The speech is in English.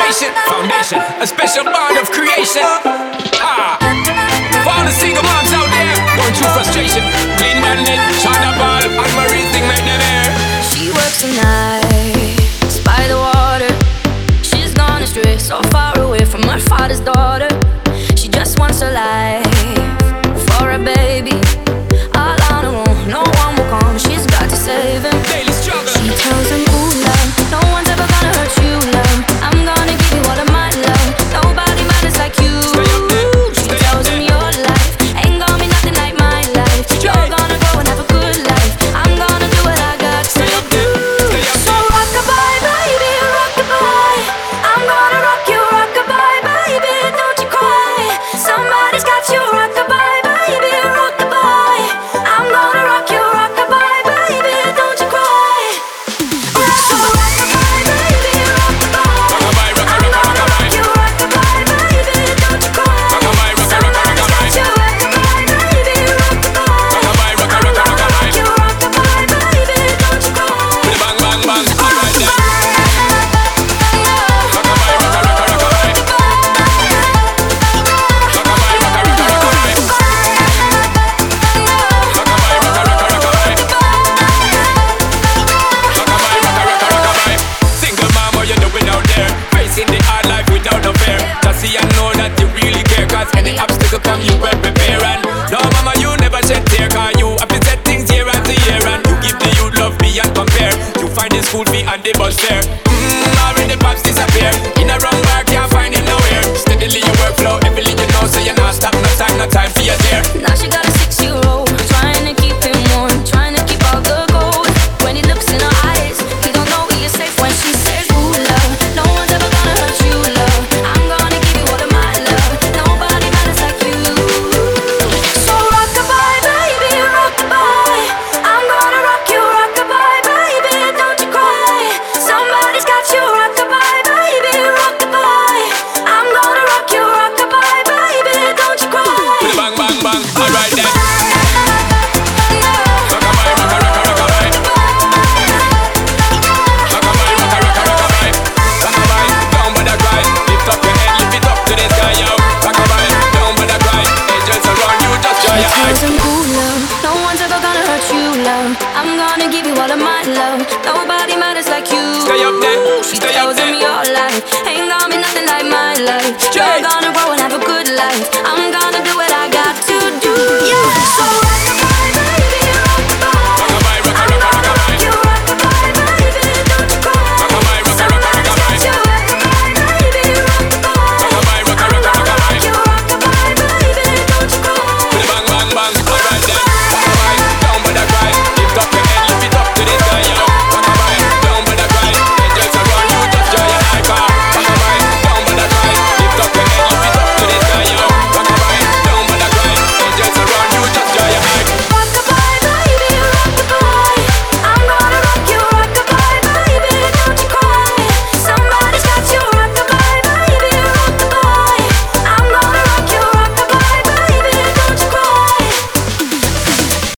inspiration, foundation, a special bond of creation. For all the single moms out there going through frustration, Clean Bandit, China Ball, and Marie thing make them air. She works the nights by the water. She's gone astray, so far away from her father's daughter. She just wants a life for a baby. All on her own, no one will come. She's got to save him. Daily struggle. She tells him, ooh, love, no one's ever gonna hurt you, love. I'm gonna give you all of my love. Nobody matters like you. She tells him your life ain't gonna be nothing like my life. You're gonna go and have a good life. I'm gonna do what I got to do. So rock-a-bye, baby, rock-a-bye. I'm gonna rock you, rock-a-bye, baby, don't you cry. Somebody's got you, rock-a-bye, baby, rock-a-bye. I'm gonna rock you, rock-a-bye, baby, don't you cry. So rock-a-bye, baby, rock-a-bye. I'm gonna rock you, rock-a-bye, baby, don't you cry. Somebody's got you, rock-a-bye, baby, rock-a-bye. I'm gonna rock you, rock-a-bye, baby, don't you cry. Bang, bang, bang, alright then. Single mom, what you doing out there? Facing the hard life without no fear. Just see and know that you really care, cause any obstacle come you well prepare. And no mama, you never shed tear, cause you have to set things year after year. And you give the youth love beyond compare. You find the school fee and the bus fare. Already pops disappear. In a wrong bar, can't find it nowhere. Steadily your workflow, everything you know, so you're not stop, no time for your dear. Now she got a 6-year-old, trying to keep him warm, trying to keep all the gold. When he looks in her eyes, he don't know he is safe when she says, ooh, love, no one's ever gonna hurt you, love. I'm gonna give you all of my love. Nobody matters like you. So rock-a-bye, baby, rock-a-bye. I'm gonna rock you, rock-a-bye, baby, don't you cry. Somebody's got you, rock-a-bye, baby, rock-a-bye. I'm gonna rock you, rock-a-bye, baby, don't you cry. Bang, bang, bang, alright then. Tells him, ooh, love, no one's ever gonna hurt you, love. I'm gonna give you all of my love. Nobody matters like you. Stay up there, She stay up tells him there. your life ain't gonna be nothing like my life. You're gonna grow and have a good life. I'm gonna do what I got to do. Yeah. So rock-a-bye, baby, rock-a-bye. I'm gonna rock you, rock-a-bye, baby, don't you cry. Somebody's got you, rock-a-bye, baby, rock-a-bye. I'm gonna rock you, rock-a-bye, baby, don't you cry. Bang, bang, bang, alright then.